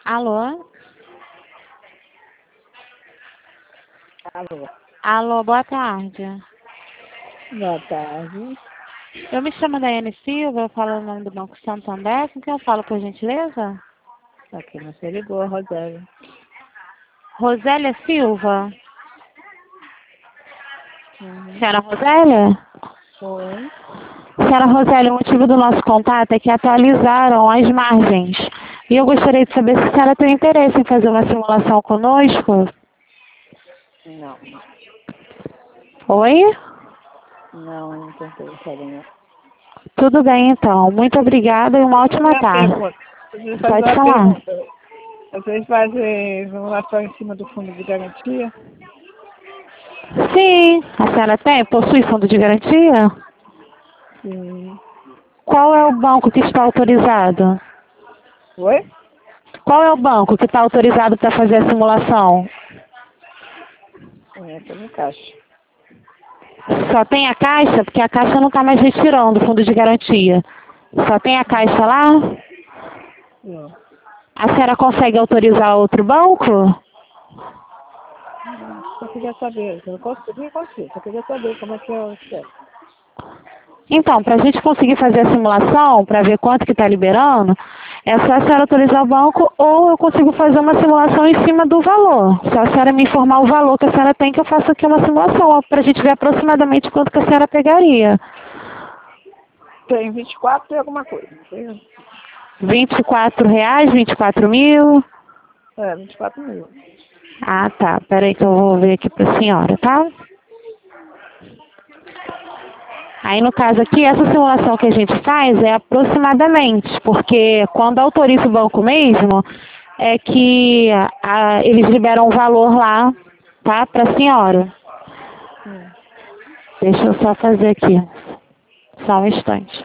Alô? Alô, Alô, boa tarde. boa tarde. Eu me chamo Daiane Silva, eu falo o nome do Banco Santander. Com quem eu falo, por gentileza? Aqui você ligou, Rosélia. Rosélia Silva? Uhum. Senhora Rosélia? Oi. Senhora Rosélia, o motivo do nosso contato é que atualizaram as margens. E eu gostaria de saber se a senhora tem interesse em fazer uma simulação conosco. Não, Oi? não tô interessada não. Tudo bem, então. Muito obrigada e uma Deixa eu fazer ótima uma tarde. pergunta. Deixa eu fazer Pode uma falar. pergunta. Vocês fazem simulação em cima do fundo de garantia? Sim, a senhora possui fundo de garantia? Sim. Qual é o banco que está autorizado? Oi? Qual é o banco que está autorizado para fazer a simulação? Tô no caixa. Só tem a Caixa? Porque a Caixa não está mais retirando o fundo de garantia. Só tem a Caixa lá? Sim. A senhora consegue autorizar outro banco? Só queria saber. Eu não consigo. Só queria saber como é que é o chefe. Então, para a gente conseguir fazer a simulação, para ver quanto que está liberando, é só a senhora autorizar o banco ou eu consigo fazer uma simulação em cima do valor. Só a senhora me informar o valor que a senhora tem, que eu faço aqui uma simulação, para a gente ver aproximadamente quanto que a senhora pegaria. Tem 24 e alguma coisa, não tem? R$ 24, 24 mil? 24 mil. Ah, tá. Peraí que eu vou ver aqui para a senhora, tá? Aí, no caso aqui, essa simulação que a gente faz é aproximadamente, porque quando autoriza o banco mesmo, é que eles liberam o valor lá, tá, para a senhora. Deixa eu só fazer aqui, só um instante.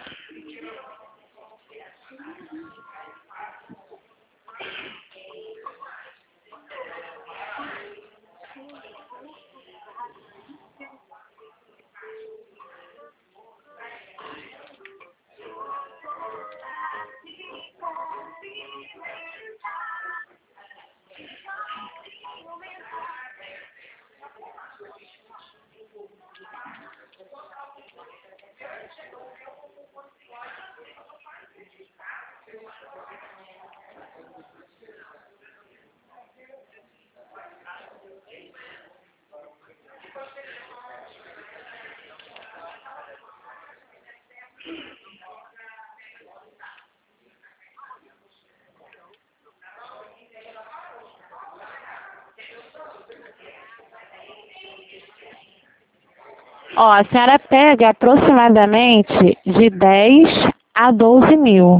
Ó, a senhora pega aproximadamente de 10 a 12 mil.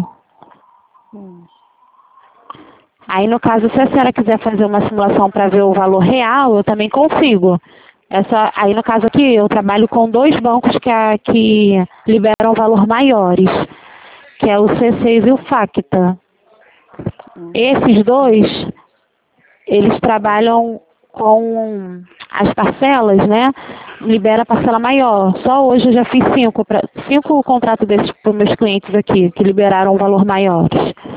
Aí, no caso, se a senhora quiser fazer uma simulação para ver o valor real, eu também consigo. Aí, no caso aqui, eu trabalho com dois bancos que liberam valor maiores, que é o C6 e o Facta. Esses dois, eles trabalham com as parcelas, né? Libera a parcela maior. Só hoje eu já fiz cinco contratos desses para os meus clientes aqui, que liberaram um valor maior.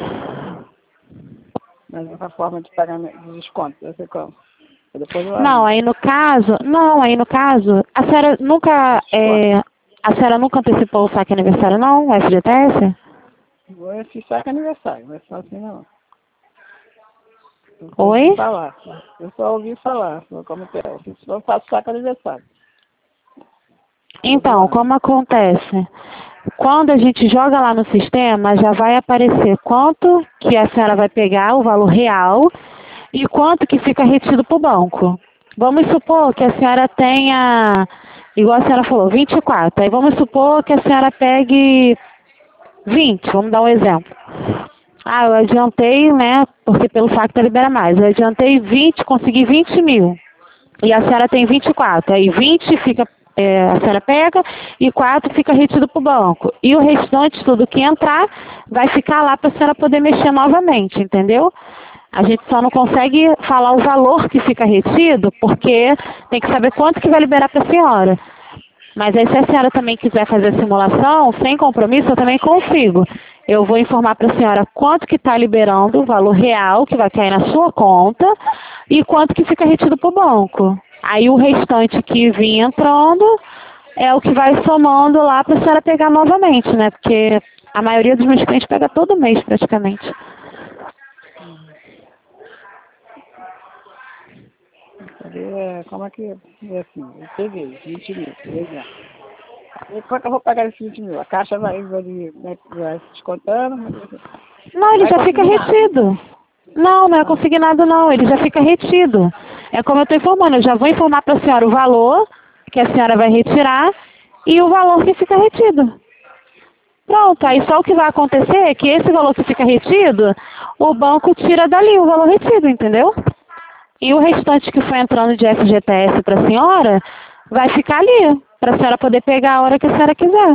Mas essa forma de pagamento, de desconto, vai ser como? Depois eu Não, arrumo. aí no caso, a senhora nunca antecipou o saque aniversário não, o FGTS? Vou fiz saco aniversário, não é só assim não. Eu só ouvi Oi? falar. Eu só ouvi falar, como que é. Eu só faço saco aniversário. Todo Então, ano. como acontece? Quando a gente joga lá no sistema, já vai aparecer quanto que a senhora vai pegar, o valor real, e quanto que fica retido para o banco. Vamos supor que a senhora tenha, igual a senhora falou, 24. Aí vamos supor que a senhora pegue 20, vamos dar um exemplo. Ah, eu adiantei, né, porque pelo Facta libera mais. Eu adiantei 20, consegui 20 mil. E a senhora tem 24. Aí 20 fica, a senhora pega e 4 fica retido para o banco. E o restante, tudo que entrar, vai ficar lá para a senhora poder mexer novamente, entendeu? A gente só não consegue falar o valor que fica retido, porque tem que saber quanto que vai liberar para a senhora. Mas aí se a senhora também quiser fazer a simulação, sem compromisso, eu também consigo. Eu vou informar para a senhora quanto que está liberando, o valor real que vai cair na sua conta e quanto que fica retido para o banco. Aí o restante que vir entrando é o que vai somando lá para a senhora pegar novamente, né? Porque a maioria dos meus clientes pega todo mês praticamente. Como é que é assim? Eu peguei 20 mil, por exemplo. E quanto eu vou pagar esses 20 mil? A Caixa vai descontando? Não, ele Vai já fica consignado. retido. Não, não é consignado não, ele já fica retido. É como eu estou informando, eu já vou informar para a senhora o valor que a senhora vai retirar e o valor que fica retido. Pronto, aí só o que vai acontecer é que esse valor que fica retido, o banco tira dali o valor retido, entendeu? E o restante que foi entrando de FGTS para a senhora, vai ficar ali, para a senhora poder pegar a hora que a senhora quiser.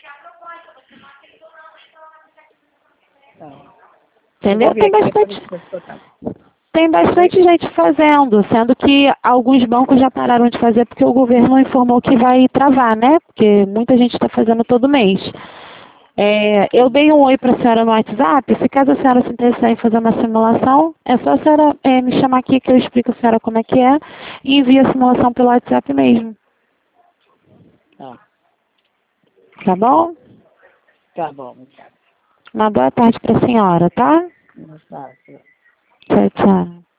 Tá. Eu vou Entendeu? ver aqui depois desse total. Tem bastante gente fazendo, sendo que alguns bancos já pararam de fazer porque o governo informou que vai travar, né? Porque muita gente está fazendo todo mês. Eu dei um oi para a senhora no WhatsApp. Se caso a senhora se interessar em fazer uma simulação, é só a senhora me chamar aqui que eu explico a senhora como é que é e envia a simulação pelo WhatsApp mesmo. Tá. Tá bom? Tá bom, obrigado. Uma boa tarde para a senhora, tá? Boa tarde. Tchau, tchau.